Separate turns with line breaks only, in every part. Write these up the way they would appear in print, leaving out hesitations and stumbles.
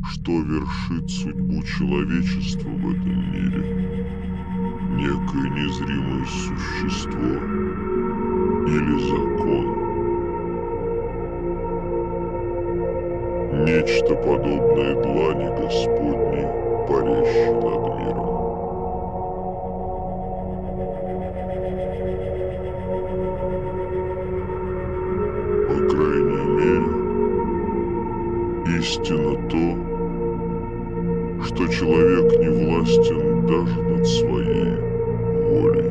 что вершит судьбу человечества в этом мире. Некое незримое существо или закон. Нечто подобное длани Господней, парящей над миром. По крайней мере, истина то, что человек не властен даже над своей волей.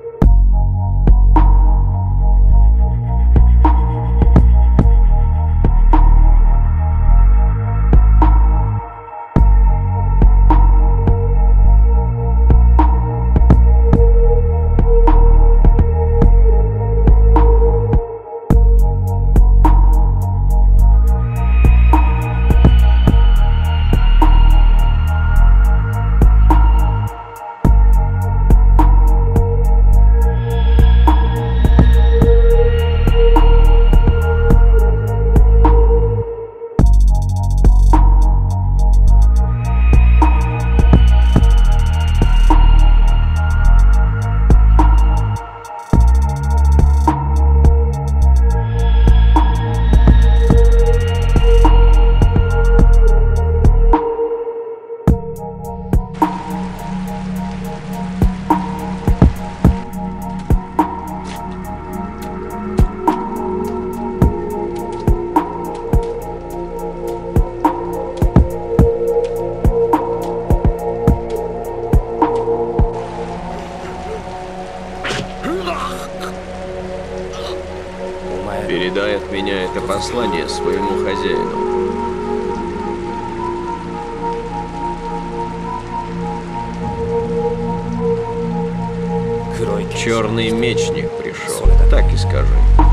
Передай от меня это послание своему хозяину. Черный мечник пришел, так и скажи.